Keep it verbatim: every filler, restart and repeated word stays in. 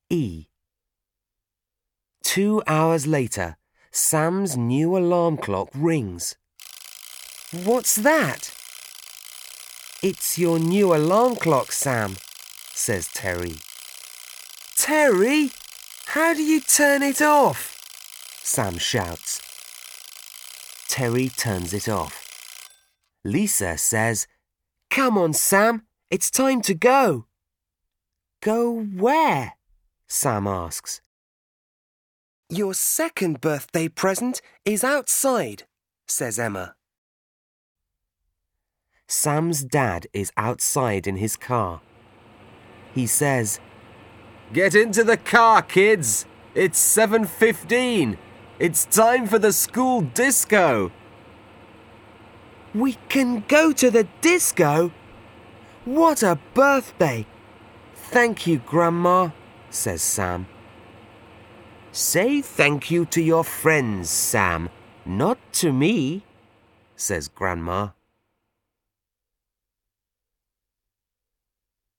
E. Two hours later, Sam's new alarm clock rings. What's that? It's your new alarm clock, Sam, says Terry. Terry, how do you turn it off? Sam shouts. Terry turns it off. Lisa says, Come on, Sam, it's time to go. Go where? Sam asks. Your second birthday present is outside, says Emma. Sam's dad is outside in his car. He says, Get into the car, kids. It's seven fifteen. It's time for the school disco. We can go to the disco? What a birthday! Thank you, Grandma, says Sam. Say thank you to your friends, Sam, not to me, says Grandma.